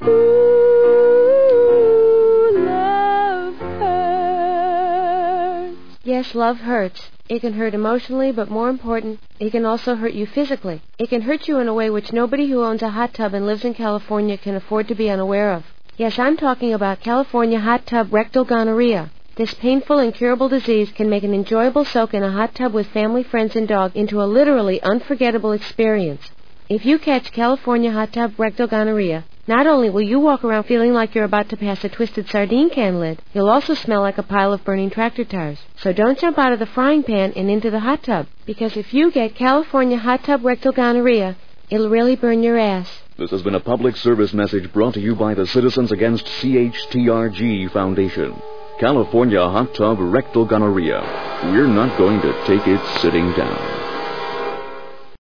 Ooh, love hurts. Yes, love hurts. It can hurt emotionally, but more important, it can also hurt you physically. It can hurt you in a way which nobody who owns a hot tub and lives in California can afford to be unaware of. Yes, I'm talking about California hot tub rectal gonorrhea. This painful, incurable disease can make an enjoyable soak in a hot tub with family, friends, and dog into a literally unforgettable experience. If you catch California hot tub rectal gonorrhea, not only will you walk around feeling like you're about to pass a twisted sardine can lid, you'll also smell like a pile of burning tractor tires. So don't jump out of the frying pan and into the hot tub, because if you get California hot tub rectal gonorrhea, it'll really burn your ass. This has been a public service message brought to you by the Citizens Against CHTRG Foundation. California hot tub rectal gonorrhea. We're not going to take it sitting down.